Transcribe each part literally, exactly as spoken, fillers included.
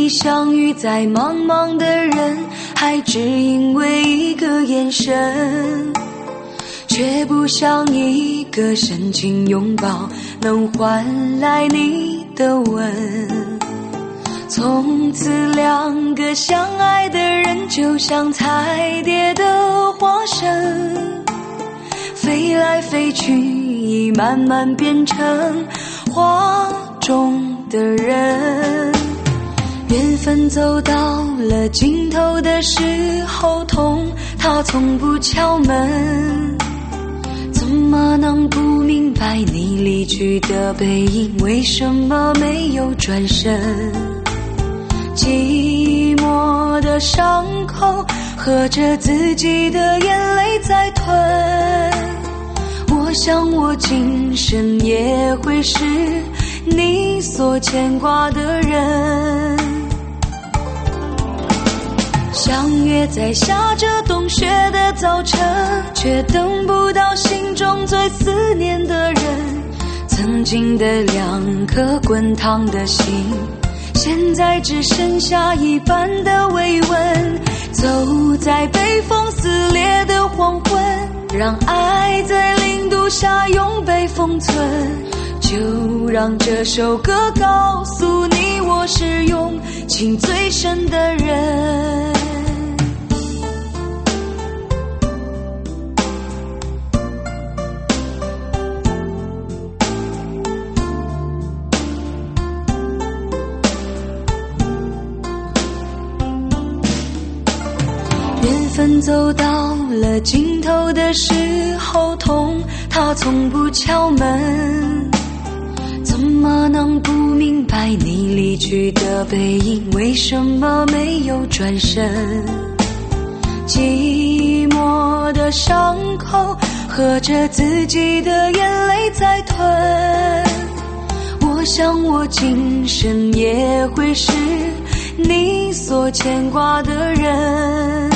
起相遇在茫茫的人海，只因为一个眼神，却不像一个深情拥抱能换来你的吻。从此两个相爱的人就像彩蝶的化身，飞来飞去已慢慢变成画中的人。缘分走到了尽头的时候，痛它从不敲门，怎么能不明白你离去的背影，为什么没有转身？寂寞的伤口喝着自己的眼泪在吞，我想我今生也会是你所牵挂的人。相约在下着冬雪的早晨，却等不到心中最思念的人。曾经的两颗滚烫的心，现在只剩下一半的慰问。走在被风撕裂的黄昏，让爱在零度下永被封存。就让这首歌告诉你，我是用情最深的人。缘分走到了尽头的时候，痛它从不敲门，怎么能不明白你离去的背影，为什么没有转身？寂寞的伤口喝着自己的眼泪在吞，我想我今生也会是你所牵挂的人。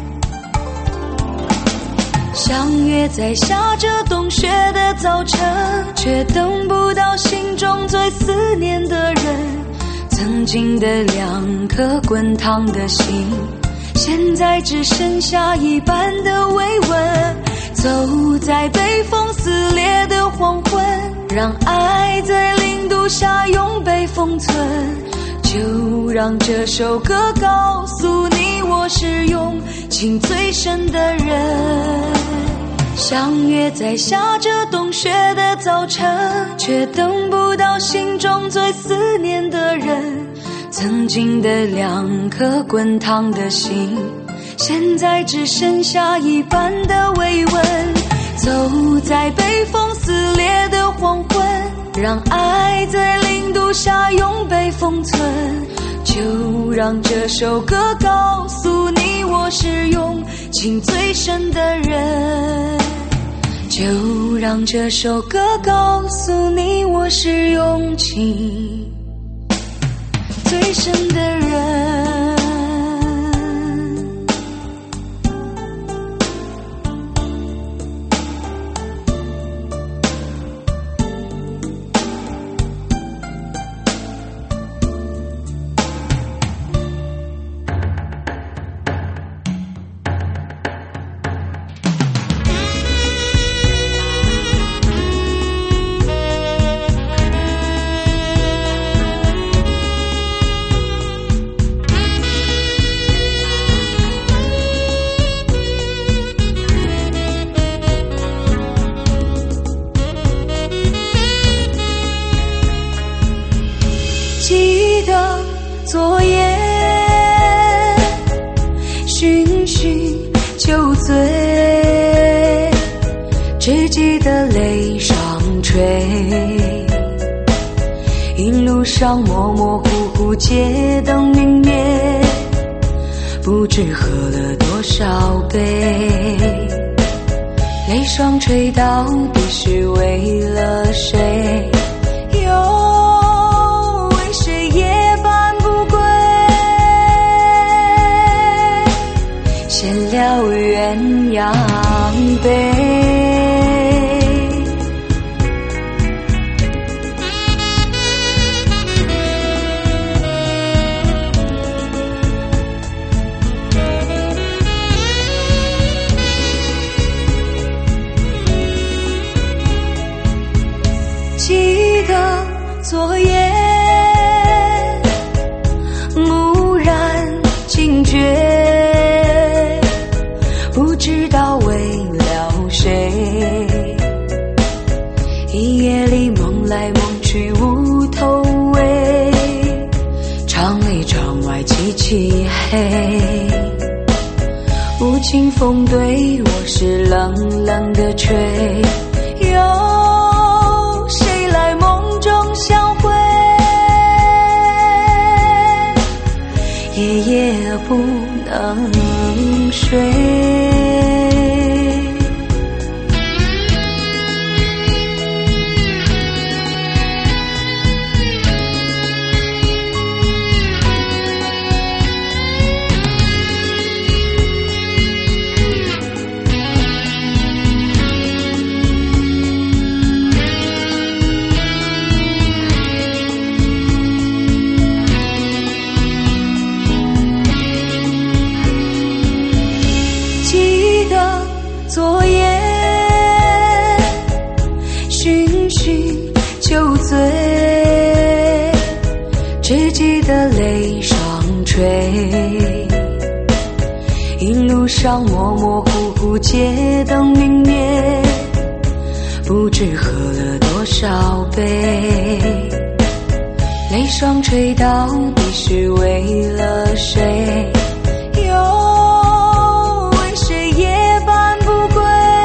相约在下着冬雪的早晨，却等不到心中最思念的人。曾经的两颗滚烫的心，现在只剩下一半的慰问。走在被风撕裂的黄昏，让爱在零度下永被封存。就让这首歌告诉你，我是用情最深的人。相约在下着冬雪的早晨，却等不到心中最思念的人。曾经的两颗滚烫的心，现在只剩下一半的慰问。走在被风撕裂的黄昏，让爱在零度下永被封存。就让这首歌告诉你，我是用情最深的人。就让这首歌告诉你，我是用情最深的人。记得昨夜醺醺酒醉，只记得泪双垂，一路上模模糊糊，街灯明灭，不知喝了多少杯。泪双垂到底是为了谁？又为谁夜半不归？闲聊鸳鸯杯。 记得昨夜蓦然惊觉，不知道为了谁，一夜里梦来梦去无头尾，窗里窗外凄凄黑，无情风对我是冷冷的吹，有谁来梦中相会，夜夜不能睡。昨夜寻寻酒醉，只记得泪双垂，一路上模模糊糊街灯明灭，不知喝了多少杯，泪双垂到底是为了谁，又为谁夜半不归，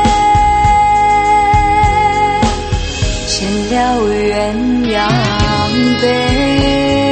牵了鸳鸯杯。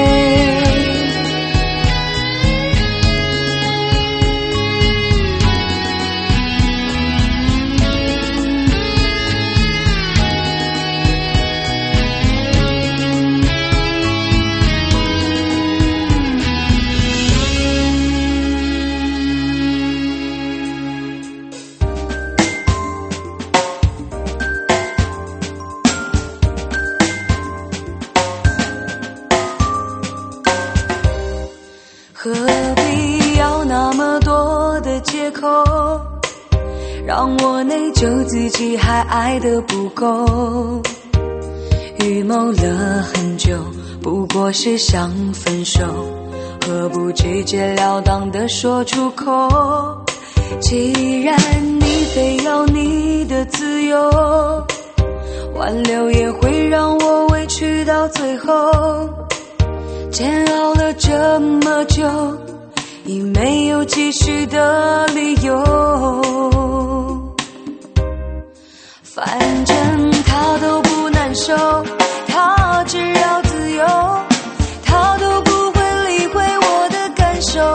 何必要那么多的借口，让我内疚自己还爱得不够，预谋了很久，不过是想分手，何不直截了当地说出口，既然你非要你的自由，挽留也会让我委屈到最后，煎熬了这么久，已没有继续的理由，反正他都不难受，他只要自由，他都不会理会我的感受，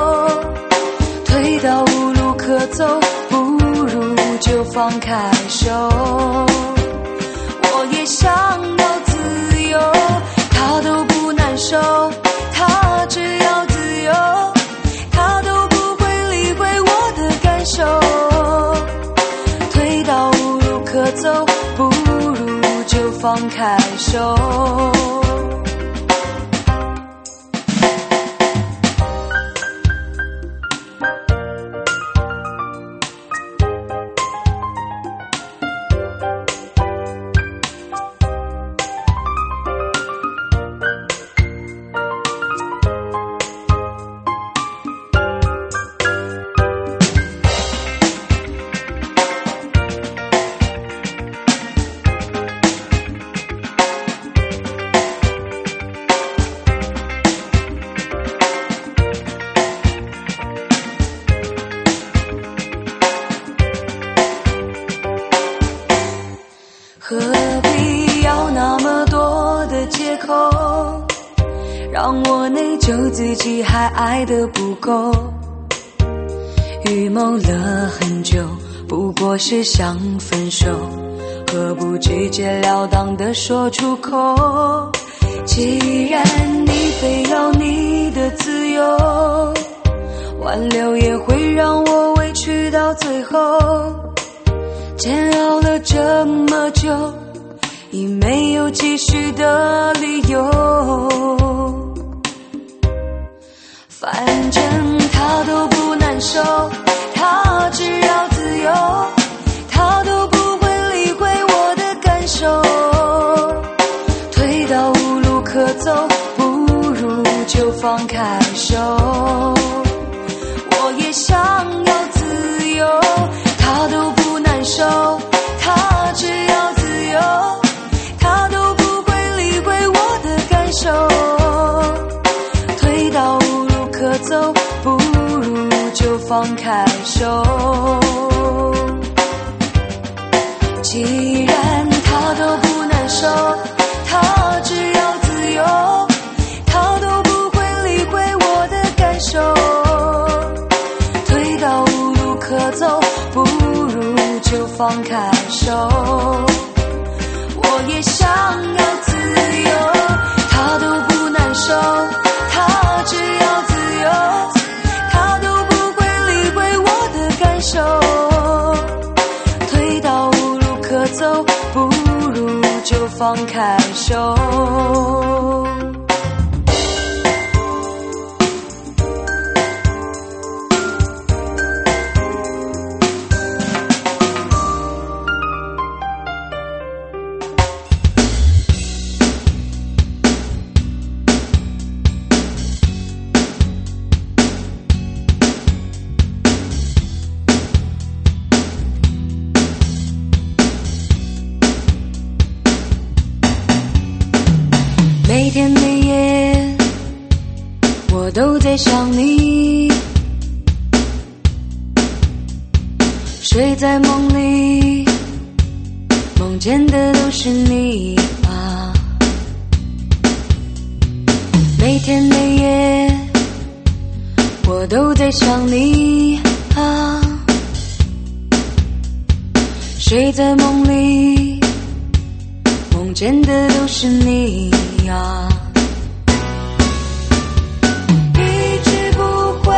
退到无路可走，不如就放开手，我也想要自由，他都不难受，他只要自由，他都不会理会我的感受，退到无路可走，不如就放开手。何必要那么多的借口，让我内疚自己还爱得不够，预谋了很久，不过是想分手，何不直截了当地说出口，既然你非要你的自由，挽留也会让我委屈到最后，煎熬了这么久，已没有继续的理由，反正他都不难受，他只要自由，他都不会理会我的感受， 走，不如就放开手。我也想要自由，他都不难受，他只要自由，他都不会理会我的感受。退到无路可走，不如就放开手。既然他都不难受，他只要自由，他都不会理会我的感受。退到无路可走，不如就放开手。我也想要自由，他都不难受，他只要自由，他都不会理会我的感受。退到无路可走，不如就放开手。每天每夜我都在想你，睡在梦里，梦见的都是你啊。每天每夜我都在想你啊，睡在梦里，梦见的都是你啊。一直不会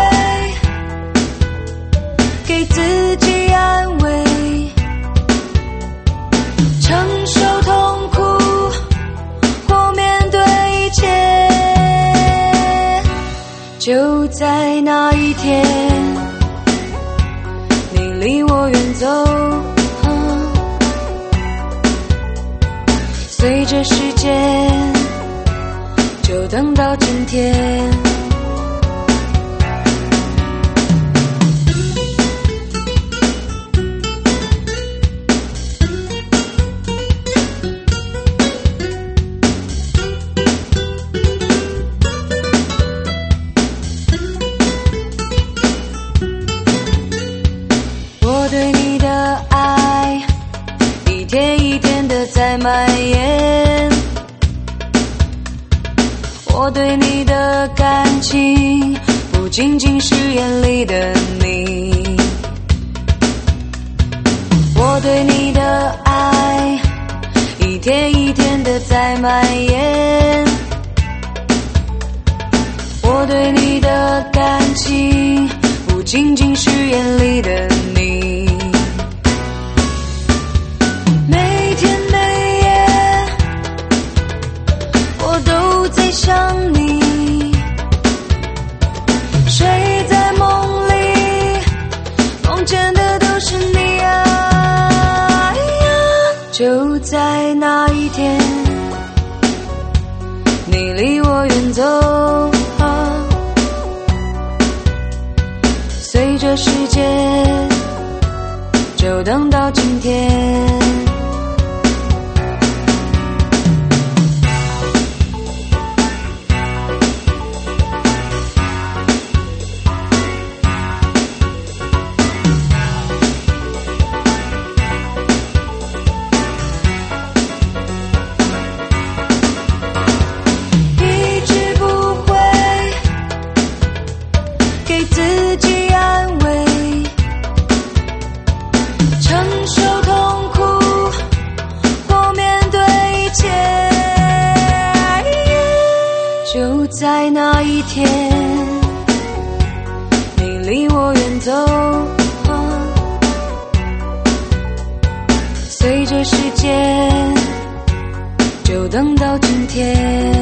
给自己安慰，承受痛苦或面对一切。就在那一天，你离我远走，随着时间就等到今天。我对你的爱一天一天的在蔓延，我对你的感情不仅仅是眼里的你，我对你的爱一天一天的在蔓延，我对你的感情不仅仅是眼里的你。每天每夜我都在想你，睡在梦里，梦见的都是你啊。就在那一天，你离我远走，随着时间就等到今天。就在那一天，你离我远走，随着时间就等到今天。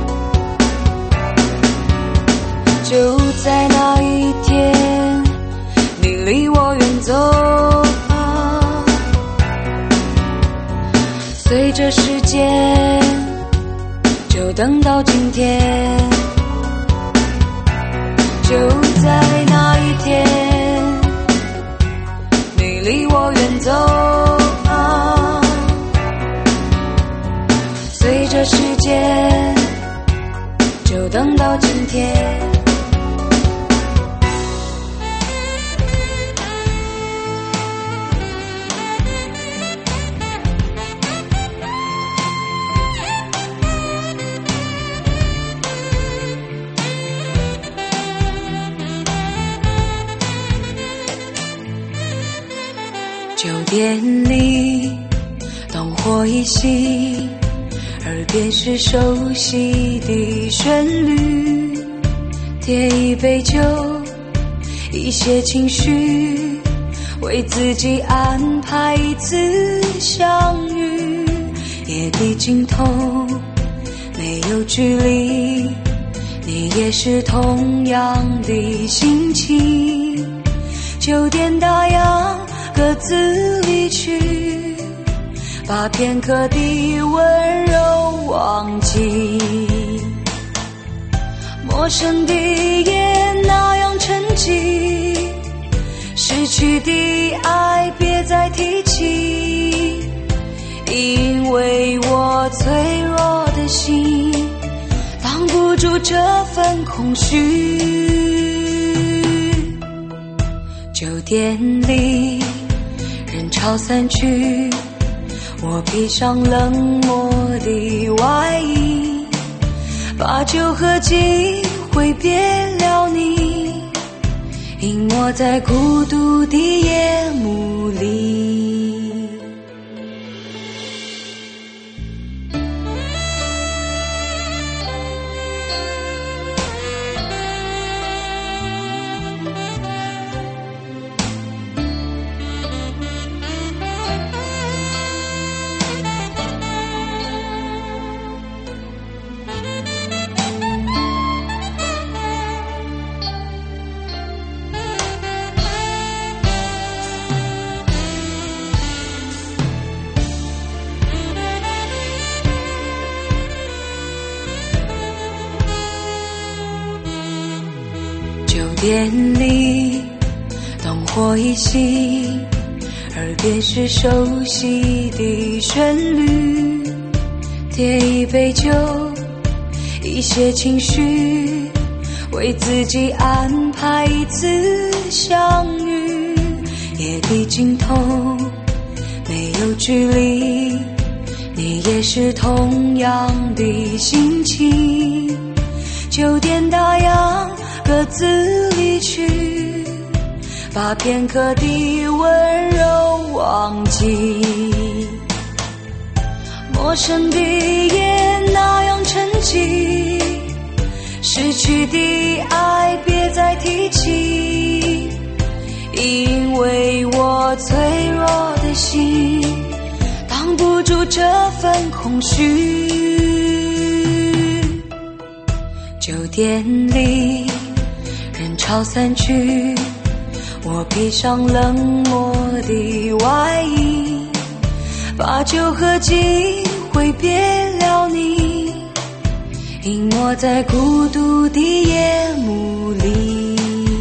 就在那一天，你离我远走，随着时间就就等到今天。就在那一天，你离我远走啊，随着时间，就等到今天。酒店里灯火已熄，耳边是熟悉的旋律，点一杯酒，一些情绪，为自己安排一次相遇。夜的尽头没有距离，你也是同样的心情。酒店打烊，各自离去，把片刻的温柔忘记。陌生的夜那样沉寂，失去的爱别再提起，因为我脆弱的心挡不住这份空虚。酒店里人潮散去，我披上冷漠的外衣，把酒喝尽，挥别了你，隐没在孤独的夜幕里。酒店里灯火已熄，耳边是熟悉的旋律，点一杯酒，一些情绪，为自己安排一次相遇。夜的尽头没有距离，你也是同样的心情。酒店打烊，各自离去，把片刻的温柔忘记。陌生的夜那样沉寂，失去的爱别再提起，因为我脆弱的心挡不住这份空虚。酒店里人潮散去，我披上冷漠的外衣，把酒喝尽，挥别了你，隐没在孤独的夜幕里。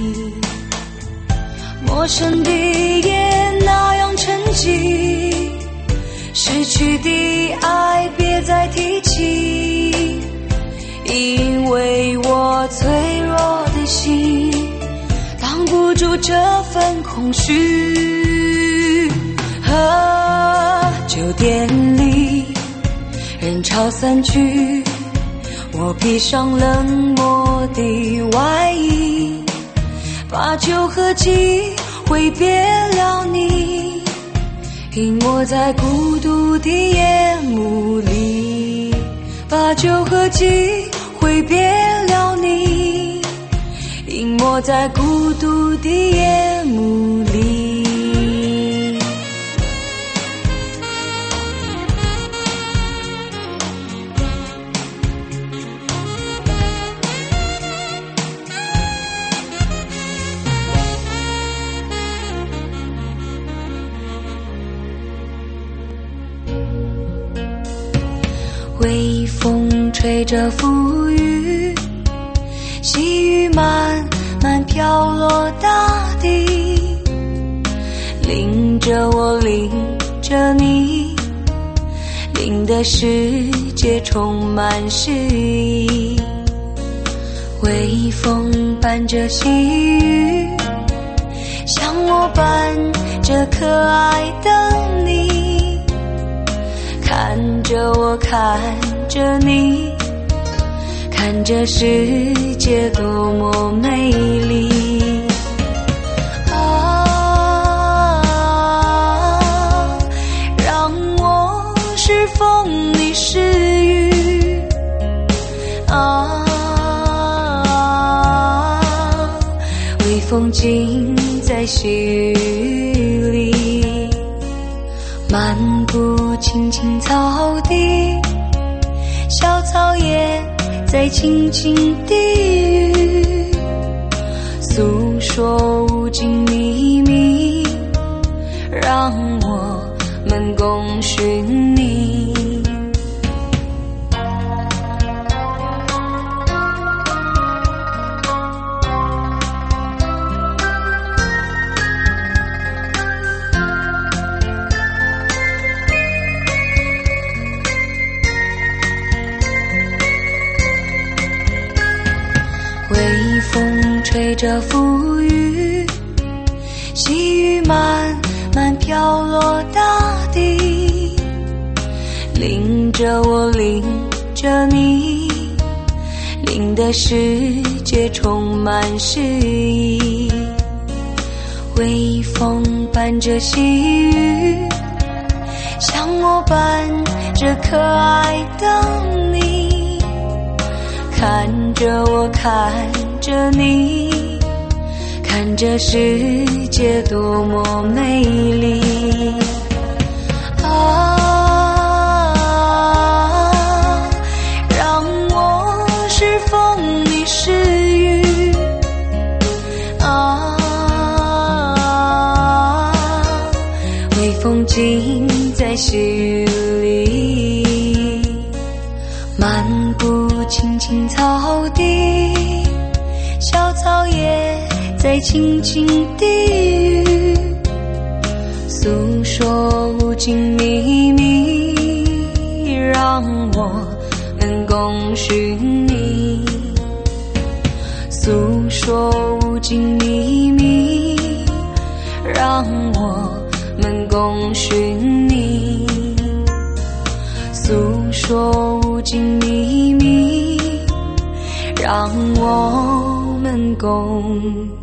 陌生的夜那样沉寂，失去的爱别再提起，因为我脆弱的心挡不住这份空虚。啊，酒店里人潮散去，我披上冷漠的外衣，把酒喝尽，挥别了你，隐没在孤独的夜幕里。把酒喝尽，挥别了你，隐没在孤独的夜幕里。微风吹着馥郁，细雨慢慢飘落大地，淋着我，淋着你，淋的世界充满诗意。微风伴着细雨，像我伴着可爱的你，看着我，看着你，看着世界多么美丽。啊，让我是风，你是雨。啊，微风尽在细雨里，漫步青青草地，小草也在轻轻低语，诉说无尽秘密，让我们共寻你。微风吹着馥郁，细雨慢慢飘落大地，淋着我，淋着你，淋的世界充满诗意。微风伴着细雨，像我伴着可爱的你，看着我，看着你，看着世界多么美丽。啊，让我是风，你是雨。啊，微风尽在细雨里，漫步青青草地，小草也在轻轻低语，诉说无尽秘密，让我们共寻你。诉说无尽秘密，让我们共寻你。诉说无尽秘密，让我们共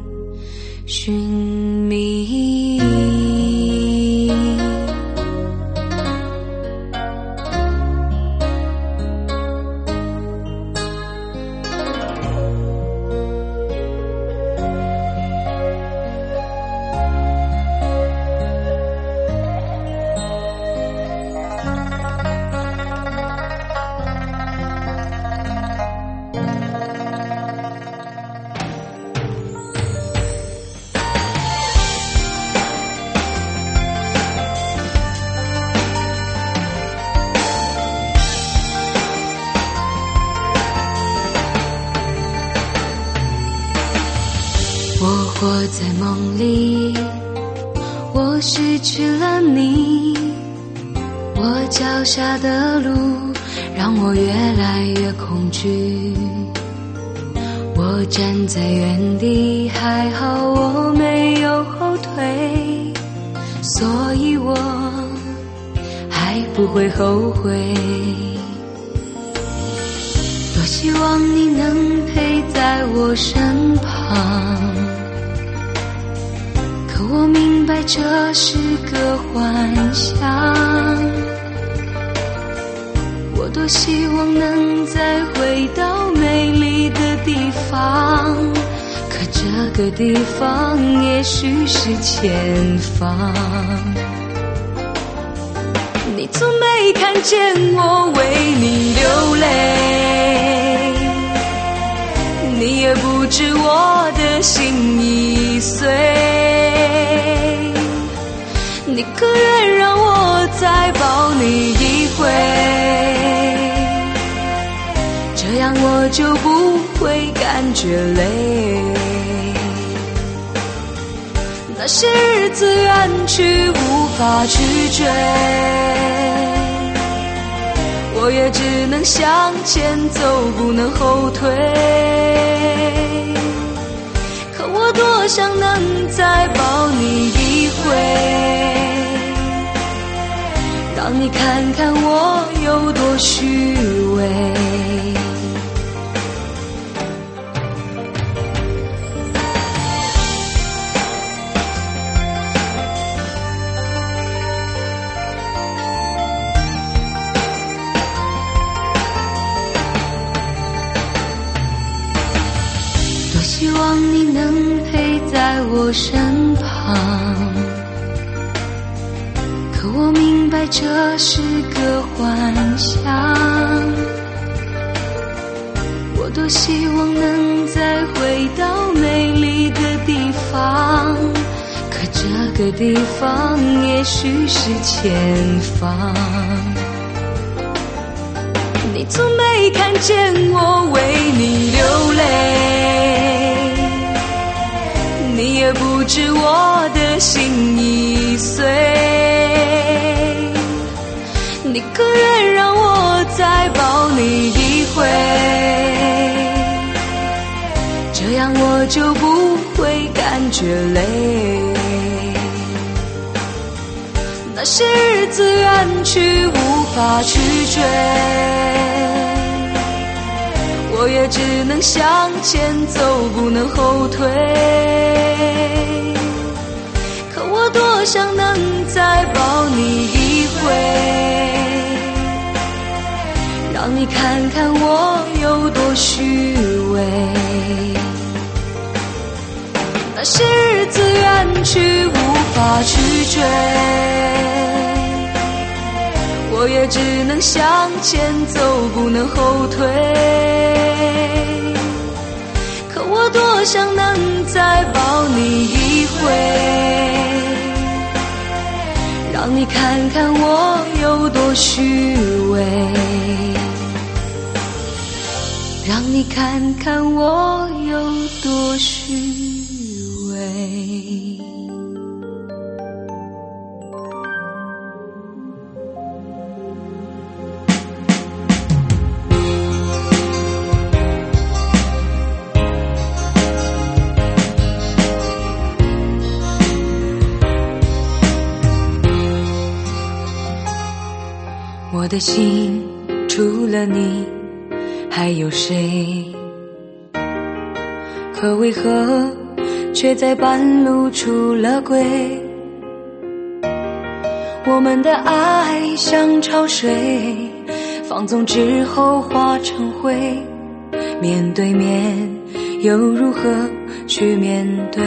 寻觅。我活在梦里，我失去了你，我脚下的路让我越来越恐惧，我站在原地，还好我没有后退，所以我还不会后悔。多希望你能陪在我身旁，可我明白这是个幻想。我多希望能再回到美丽的地方，可这个地方也许是前方。你从没看见我为你流泪，你也不知我的心已碎，你可愿让我再抱你一回？ 样我就不会感觉累。那些日子远去无法去追，我也只能向前走，不能后退。可我多想能再抱你一回，让你看看我有多虚伪。多希望你能陪在我身旁，可我明白这是个幻想。我多希望能再回到美丽的地方，可这个地方也许是前方。你从没看见我为你流泪，你也不知我的心已碎。你可愿让我再抱你一回，这样我就不会感觉累。那些日子远去无法去追，我也只能向前走，不能后退。可我多想能再抱你一回，让你看看我有多虚伪。那些日子远去无法去追，我也只能向前走，不能后退。可我多想能再抱你一回，让你看看我有多虚伪，让你看看我有多虚伪。我的心除了你还有谁？可为何却在半路出了轨？我们的爱像潮水，放纵之后化成灰，面对面又如何去面对？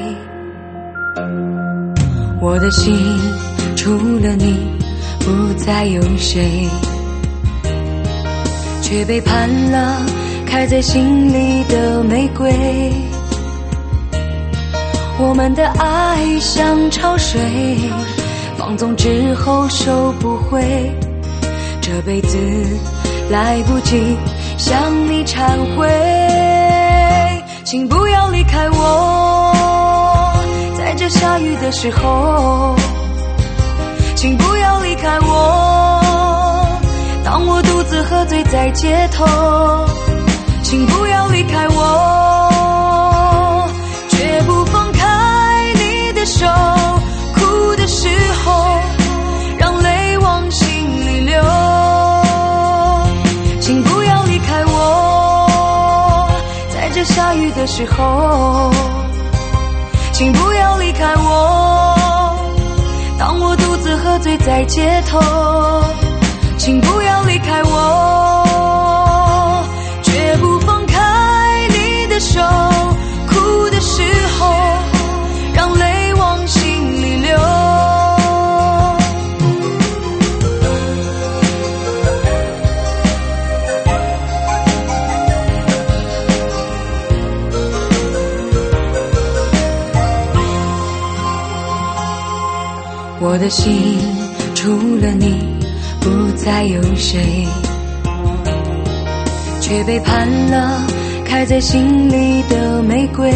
我的心除了你不再有谁，却背叛了开在心里的玫瑰。我们的爱像潮水，放纵之后收不回，这辈子来不及向你忏悔。请不要离开我，在这下雨的时候，请不要离开我，当我独自喝醉在街头。请不要离开我，绝不放开你的手，哭的时候让泪往心里流。请不要离开我，在这下雨的时候。请不要离开我，当我独自喝醉在街头。请不要离开我，绝不放开你的手，哭的时候让泪往心里流。我的心除了你不再有谁， 却背叛了开在心里的玫瑰。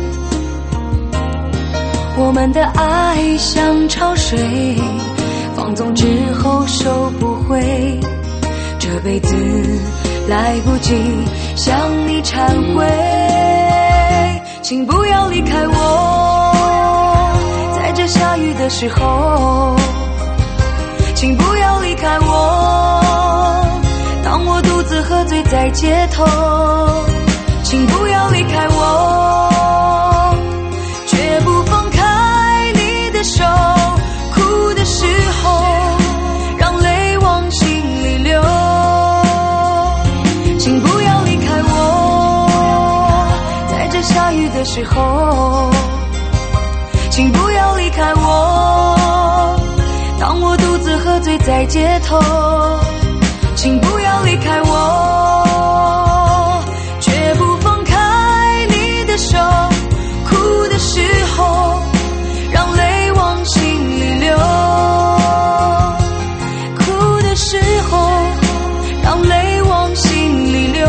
我们的爱像潮水，放纵之后收不回，这辈子来不及向你忏悔。请不要离开我，在这下雨的时候，请不要离开我，当我独自喝醉在街头，请不要离开我，绝不放开你的手，哭的时候让泪往心里流，请不要离开我，在这下雨的时候，请不要离开我，当我独自喝醉在街头，请不要离开我，绝不放开你的手，哭的时候让泪往心里流，哭的时候让泪往心里流。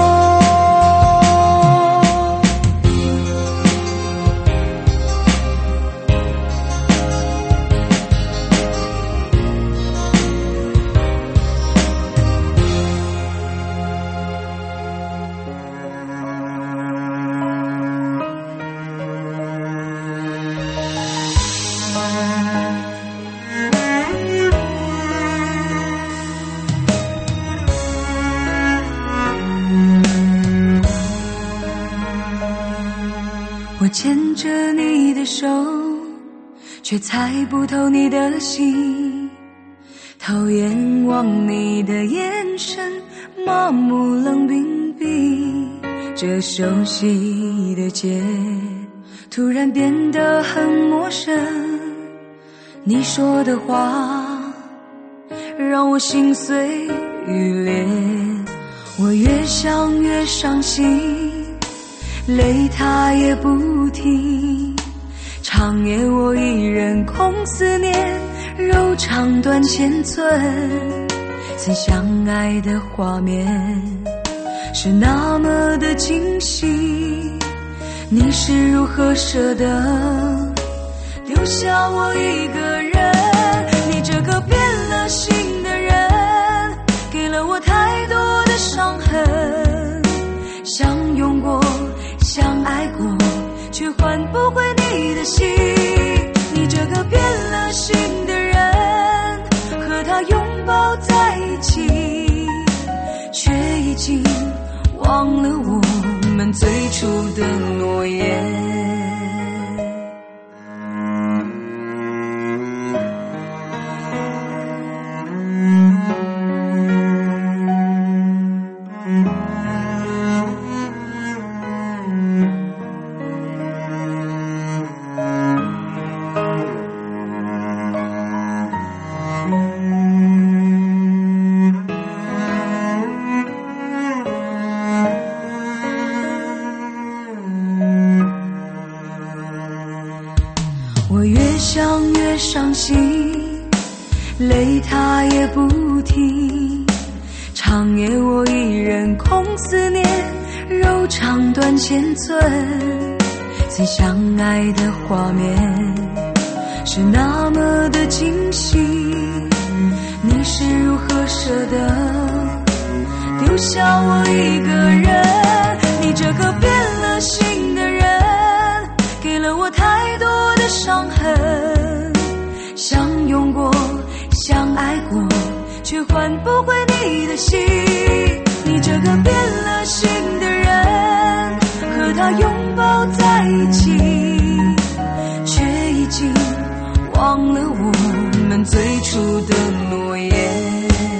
我牵着你的手，却猜不透你的心，讨厌望你的眼神，麻木冷冰冰。这熟悉的街突然变得很陌生，你说的话让我心碎欲裂，我越想越伤心，泪它也不停，长夜我一人空思念，柔肠断千寸，曾相爱的画面是那么的惊喜，你是如何舍得留下我一个人？你这个变了心的人，给了我太多的伤痕，相拥过相爱过，却换不回你的心。你这个变了心的人，和他拥抱在一起，却已经忘了我们最初的诺言。我越想越伤心，泪它也不停，长夜我一人空思念，柔肠断千寸，曾相爱的画面是那么的惊喜，你是如何舍得留下我一个人？你这个变了心的人，给了我太多的伤痕，相拥过相爱过，却换不回你的心。你这个变了心的人，和他拥抱在一起，却已经忘了我们最初的诺言。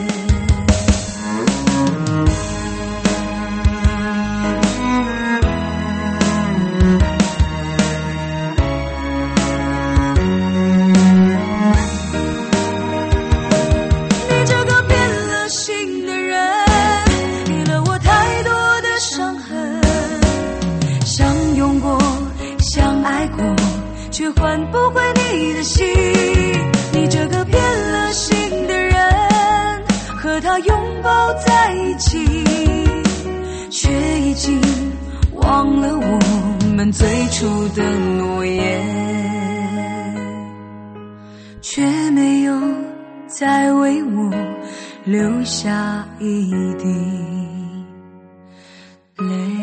却换不回你的心，你这个变了心的人，和他拥抱在一起， 们最初的诺言，却没有再为我留下一滴泪。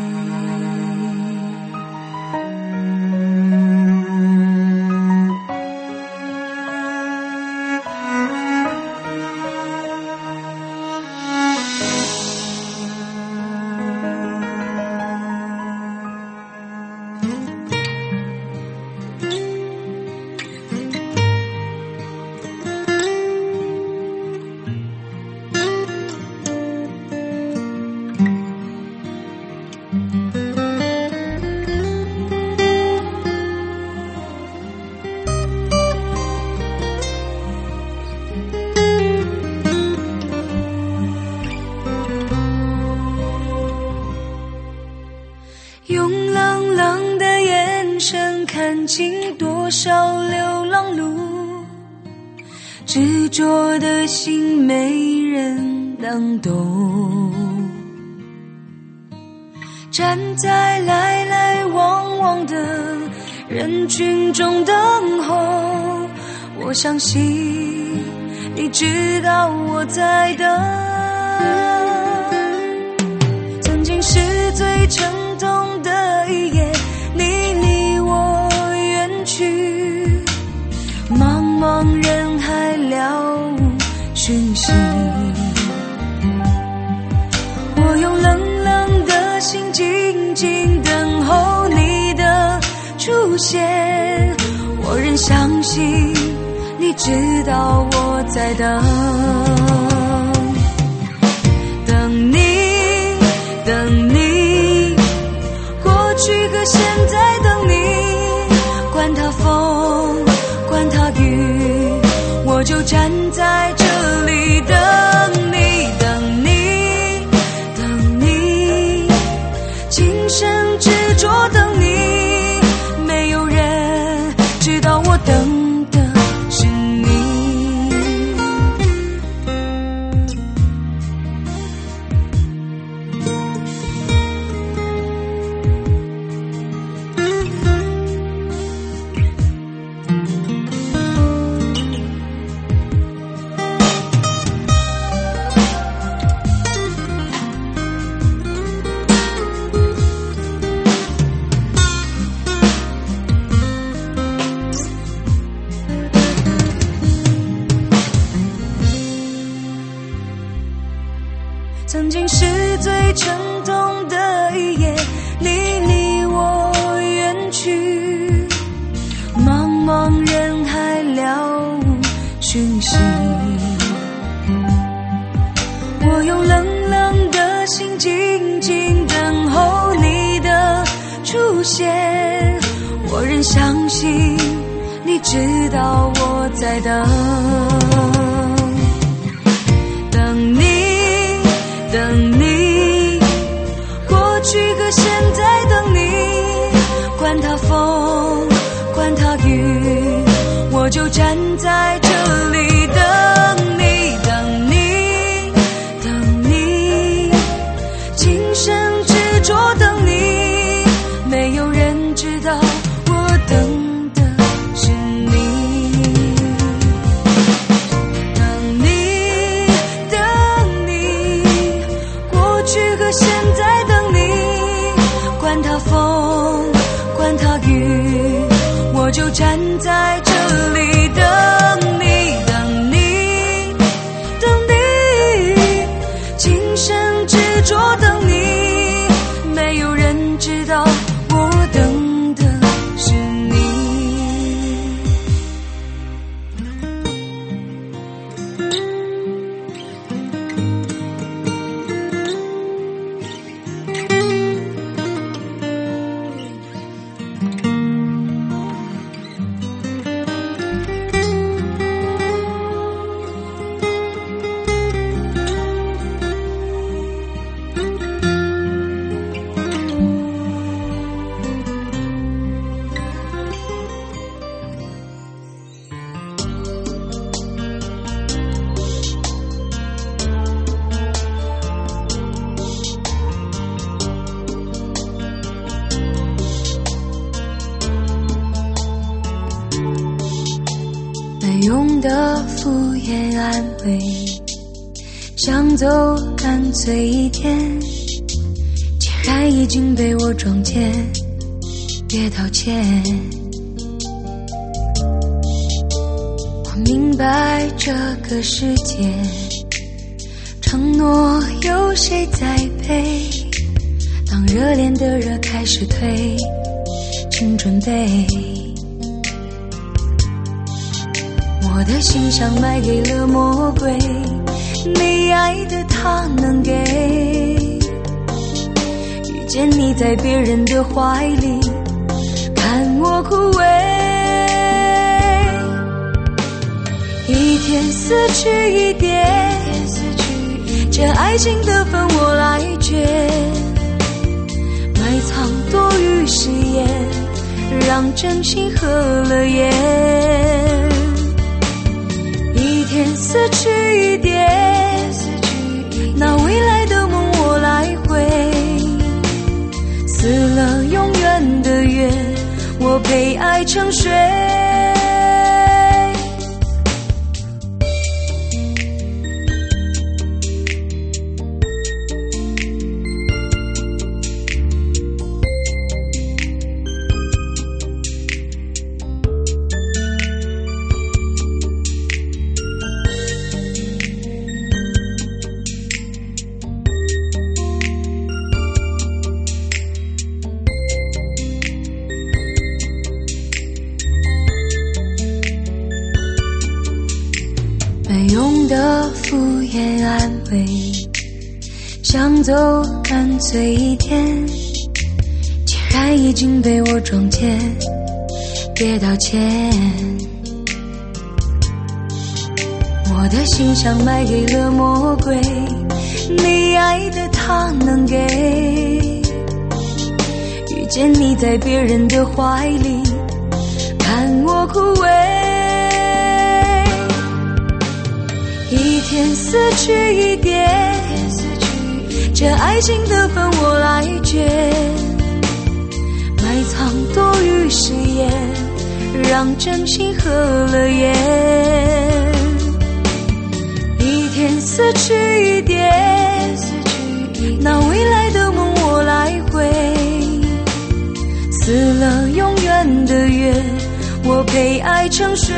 用朗朗的眼神看尽多少流浪路，执着的心没人能懂，站在来来往往的人群中等候，我相信你知道我在等，曾经是最沉痛的一夜，你离我远去，茫茫人海了无讯息，我用冷冷的心静静等候你的出现，我仍相信你知道我在等，等你等你，过去和现在等你，管它风管它雨，我就站在这里等你等你等你，今生执着等你，没有人知道我等的是你。曾经是最沉痛的一夜，你离我远去，茫茫人海了无讯息，我用冷冷的心静静等候你的出现，我仍相信你知道我在等，等你等你，过去和现在等你，管它风管它雨，我就站在这里等你等你等你，今生执着等你，没有人知道我等的是你，等你等你，过去和现在等你，管它风管它雨，我就站在这里等你等你等你，今生执着等你，没有人知道我等的是你。 的敷衍安慰，想走干脆一点，既然已经被我撞见，别道歉。我明白这个世界，承诺有谁在背？当热恋的热开始退，请准备。我的心像卖给了魔鬼，你爱的他能给。遇见你在别人的怀里，看我枯萎。一天死去一点，这爱情的分我来决。埋藏多余誓言，让真心合了眼。一天死去一点，那未来的梦我来回。死了永远的约，我陪爱成睡。没用的敷衍安慰，想走干脆一点，既然已经被我撞见，别道歉。我的心像卖给了魔鬼，你爱的他能给。遇见你在别人的怀里，看我枯萎。一天死去一点，这爱情的分我来决。埋藏多余誓言，让真心合了眼。一天死去一点，那未来的梦我来回。死了永远的约，我陪爱成睡。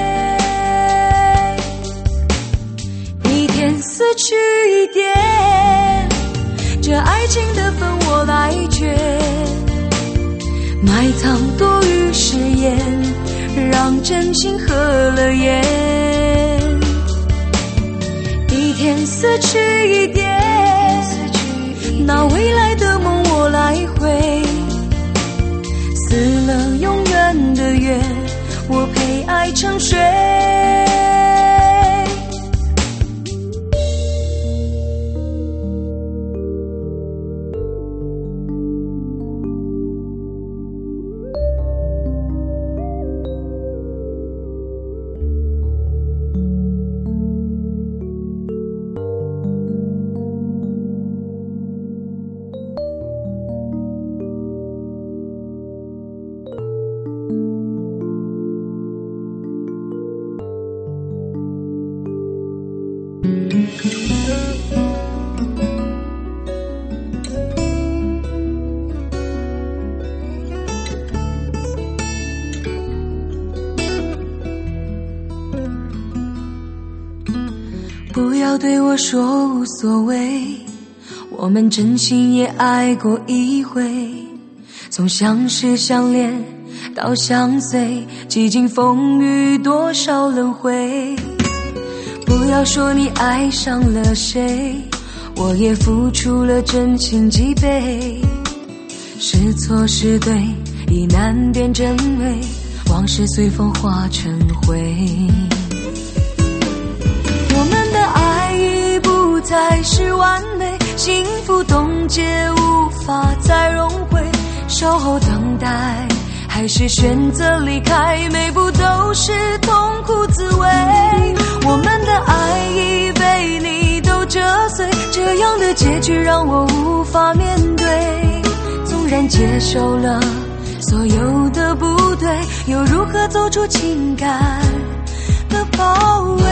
死去一点，这爱情的分我来决。埋藏多余誓言，让真心合了眼。一天死去一点，那未来的梦我来回。死了永远的约，我陪爱成睡。不要对我说无所谓，我们真心也爱过一回。从相识相恋到相随，几经风雨多少轮回。不要说你爱上了谁，我也付出了真情几倍。是错是对已难辨真伪，往事随风化成灰。我们的爱已不再是完美，幸福冻结无法再融回。守候等待还是选择离开，每步都是痛苦滋味。我们的爱已被你都折碎，这样的结局让我无法面对。纵然接受了所有的不对，又如何走出情感的的包围。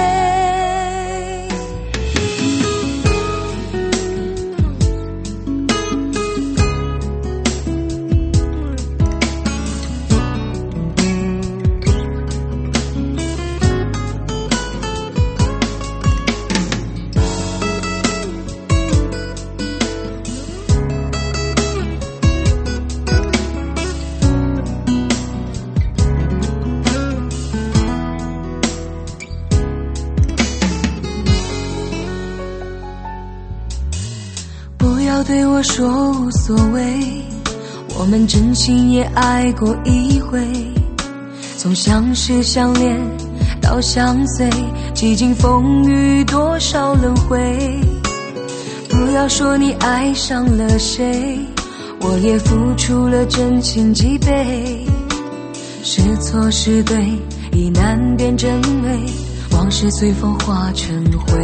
不要对我说无所谓，我们真心也爱过一回，从相识相恋到相随，几经风雨多少轮回。不要说你爱上了谁，我也付出了真情几倍，是错是对已难辨真伪，往事随风化成灰。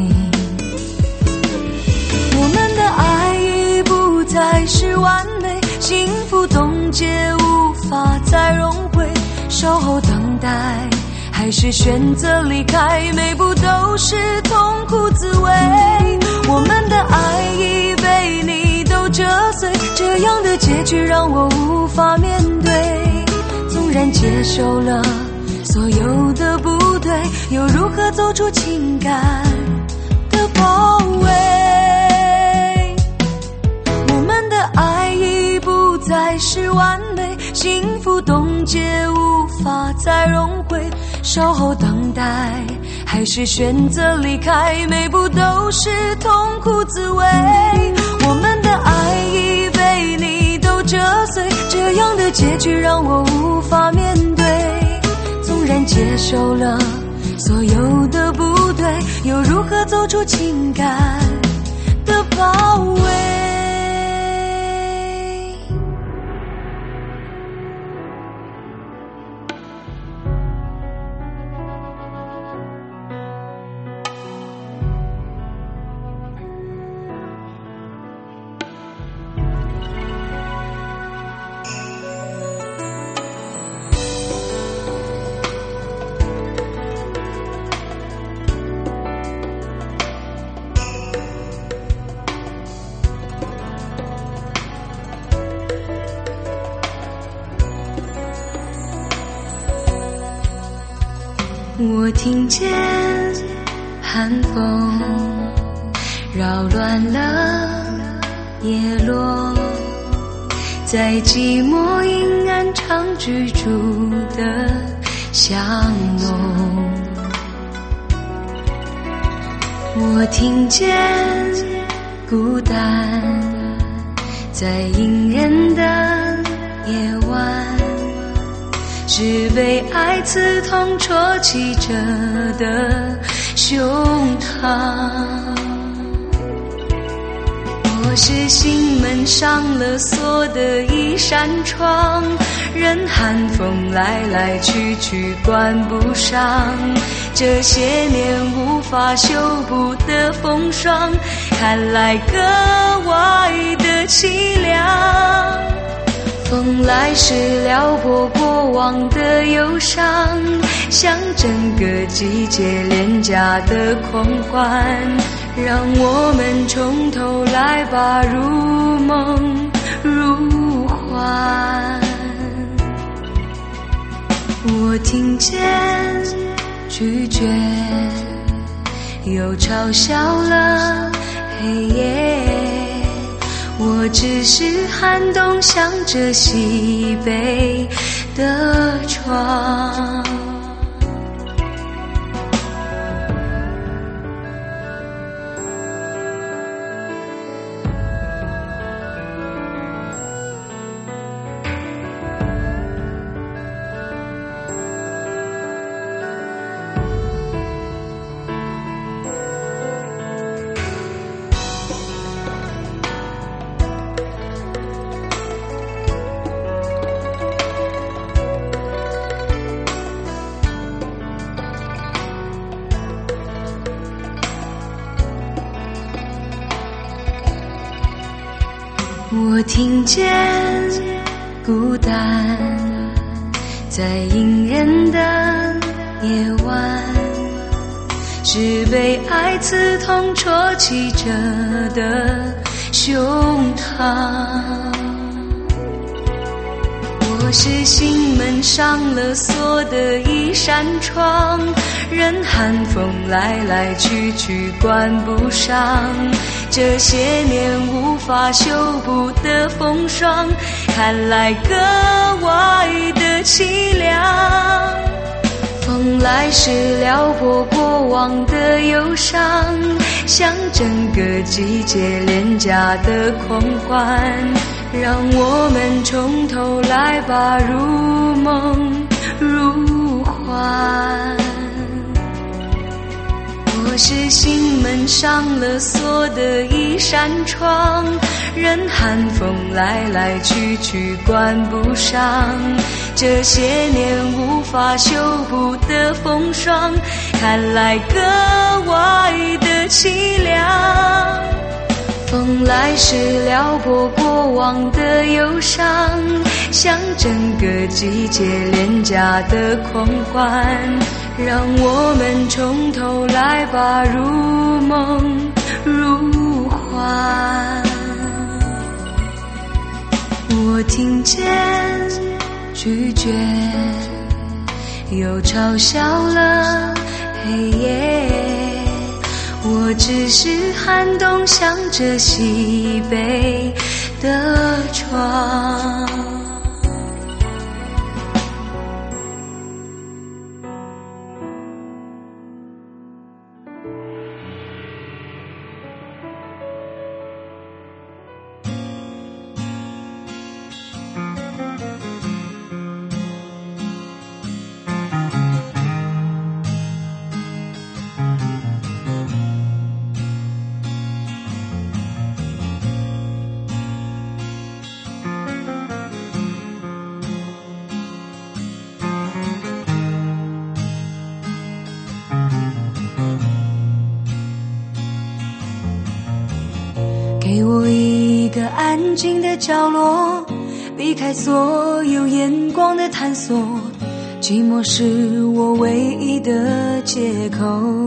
我们的爱已不再是完美，幸福冻结无法再融汇，守候等待还是选择离开，每步都是痛苦滋味。我们的爱已被你都折碎，这样的结局让我无法面对，纵然接受了所有的不对，又如何走出情感的包围。爱已不再是完美，幸福冻结无法再融汇，守候等待还是选择离开，每步都是痛苦滋味。我们的爱已被你都折碎，这样的结局让我无法面对，纵然接受了所有的不对，又如何走出情感的包围。我听见寒风扰乱了叶落，在寂寞阴暗常居住的巷弄。我听见孤单在隐忍的夜晚，是被爱刺痛戳起着的胸膛。我是心门上了锁的一扇窗，任寒风来来去去关不上，这些年无法修补的风霜，看来格外的凄凉。风来时撩拨过往的忧伤，像整个季节廉价的狂欢，让我们从头来吧，如梦如幻。我听见拒绝又嘲笑了黑夜，我只是寒冬向着西北的窗。我听见孤单在隐忍的夜晚是被爱刺痛戳起着的胸膛，我是心门上了锁的一扇窗，任寒风来来去去关不上，这些年无法修补的风霜，看来格外的凄凉。风来时撩拨过往的忧伤，像整个季节廉价的狂欢，让我们从头来吧，如梦如幻。我是心门上了锁的一扇窗，任寒风来来去去关不上，这些年无法修补的风霜，看来格外的凄凉。风来时撩拨过往的忧伤，像整个季节廉价的狂欢，让我们从头来吧，如梦如幻。我听见拒绝，又嘲笑了黑夜，我只是寒冬向着西北的窗。给我一个安静的角落，避开所有眼光的探索，寂寞是我唯一的借口。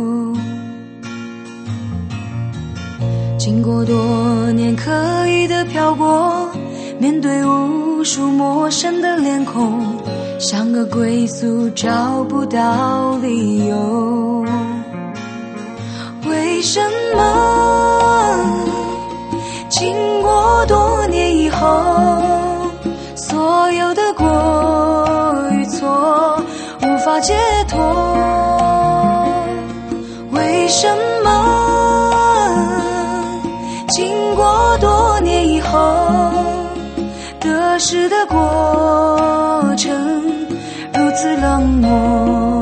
经过多年刻意的漂泊，面对无数陌生的脸孔，像个归宿找不到理由。为什么经过多年以后，所有的过与错无法解脱？为什么经过多年以后，得失的过程如此冷漠？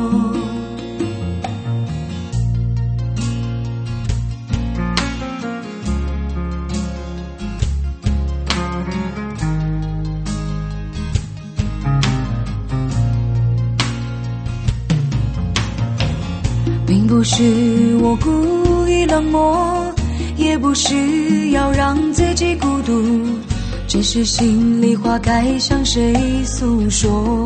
并不是我故意冷漠，也不是要让自己孤独，只是心里话该向谁诉说。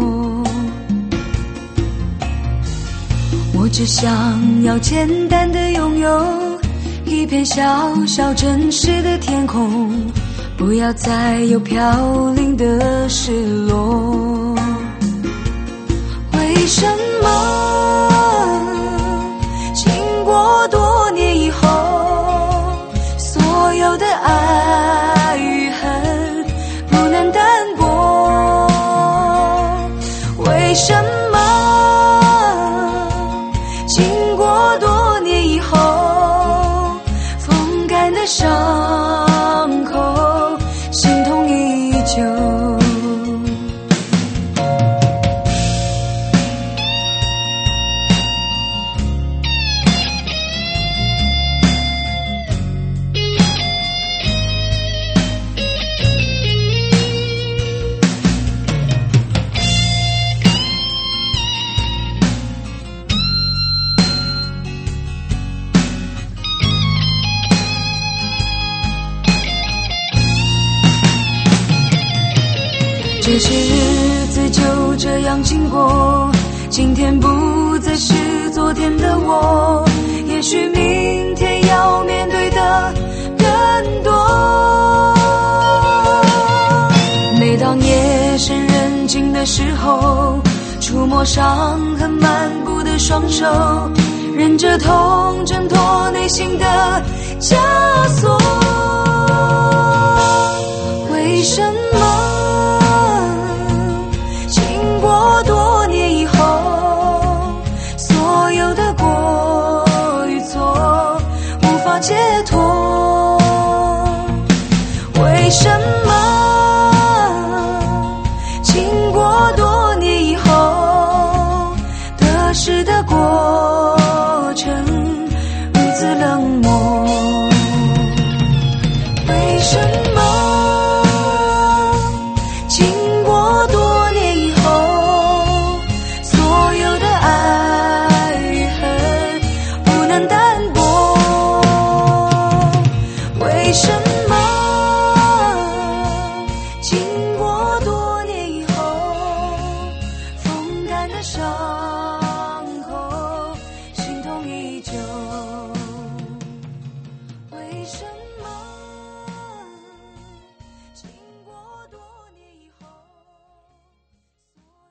我只想要简单的拥有一片小小真实的天空，不要再有飘零的失落。为什么经过多年以后，所有的爱与恨不能淡薄？为什么经过多年以后，风干的伤口心痛依旧？这些日子就这样经过， 今天不再是昨天的我，也许明天要面对的更多。每当夜深人静的时候，触摸伤痕漫步的双手，忍着痛挣脱内心的枷锁。为什么经过多年以后，所有的过与错无法解脱？为什么经过多年以后，得失的过程如此冷漠？为什么